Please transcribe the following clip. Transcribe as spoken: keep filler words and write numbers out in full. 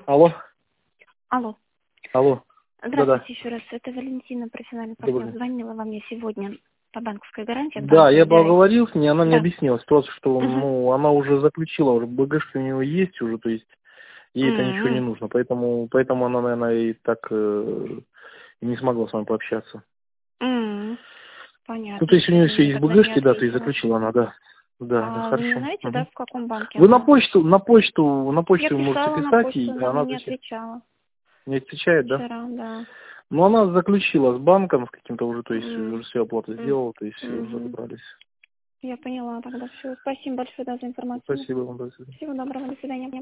Алло. Алло. Алло. Здравствуйте Да-да. еще раз. Это Валентина, профессиональный Добрый партнер. день. Звонила вам я сегодня по банковской гарантии от Да, банка я Директ. поговорил с ней, она мне Да. объяснила ситуацию, что Угу. ну, она уже заключила, уже БГшки у нее есть уже, то есть ей это ничего не М-м. нужно, поэтому, поэтому она, наверное, и так э, и не смогла с вами пообщаться. М-м. Ну, то Понятно, есть у что нее она все мне есть тогда не БГшки, да, то есть ответила. заключила она, да. Да, да, А вы не хорошо. знаете, да, Мгм. в каком банке Вы на она? почту, на почту, на Я почту вы можете писала на писать, почту, и но она она не отвечает. отвечала. Не отвечает, да? Вчера, да. Ну, она заключила с банком, с каким-то уже, то есть М. уже все оплаты М. сделала, то есть все уже Мгм. разобрались. Я поняла тогда все. Спасибо большое, да, за информацию. Спасибо вам, до свидания. Всего доброго, до свидания.